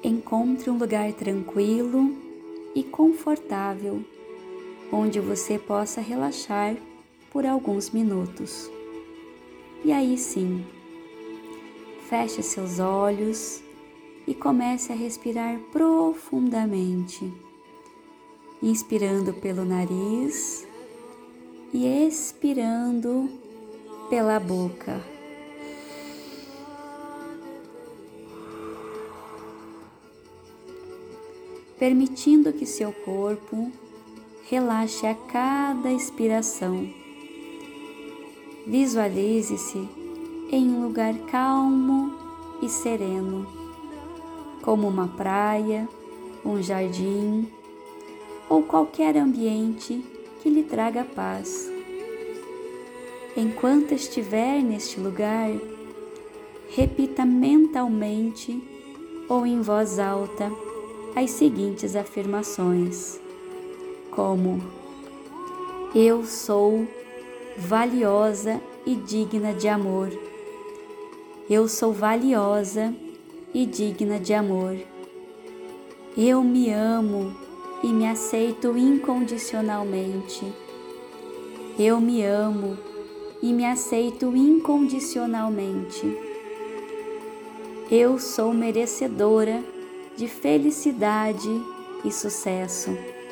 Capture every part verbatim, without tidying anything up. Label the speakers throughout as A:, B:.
A: Encontre um lugar tranquilo e confortável, onde você possa relaxar por alguns minutos. E aí sim, feche seus olhos e comece a respirar profundamente, inspirando pelo nariz e expirando pela boca. Permitindo que seu corpo relaxe a cada expiração. Visualize-se em um lugar calmo e sereno, como uma praia, um jardim ou qualquer ambiente que lhe traga paz. Enquanto estiver neste lugar, repita mentalmente ou em voz alta as seguintes afirmações, como: eu sou valiosa e digna de amor. Eu sou valiosa e digna de amor. Eu me amo e me aceito incondicionalmente. Eu me amo e me aceito incondicionalmente. Eu sou merecedora de felicidade e sucesso.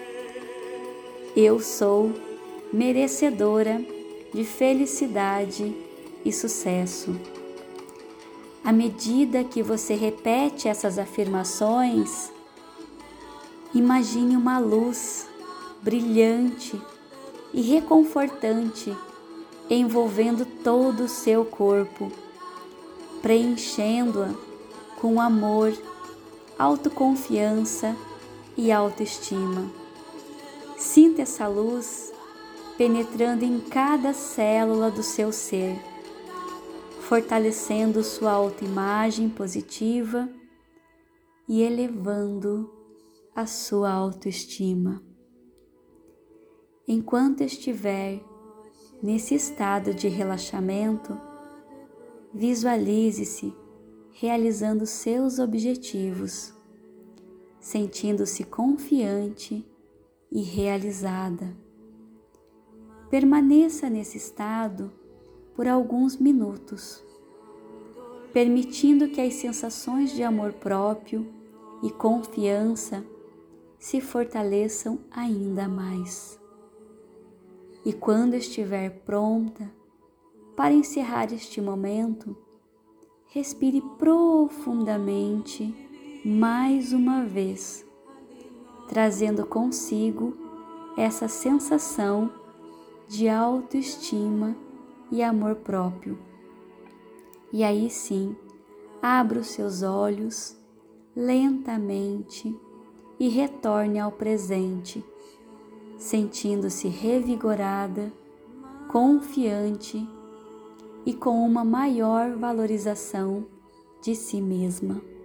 A: Eu sou merecedora de felicidade e sucesso. À medida que você repete essas afirmações, imagine uma luz brilhante e reconfortante envolvendo todo o seu corpo, preenchendo-a com amor, autoconfiança e autoestima. Sinta essa luz penetrando em cada célula do seu ser, fortalecendo sua autoimagem positiva e elevando a sua autoestima. Enquanto estiver nesse estado de relaxamento, visualize-se realizando seus objetivos, sentindo-se confiante e realizada. Permaneça nesse estado por alguns minutos, permitindo que as sensações de amor próprio e confiança se fortaleçam ainda mais. E quando estiver pronta para encerrar este momento, respire profundamente mais uma vez, trazendo consigo essa sensação de autoestima e amor próprio. E aí sim, abra os seus olhos lentamente e retorne ao presente, sentindo-se revigorada, confiante e com uma maior valorização de si mesma.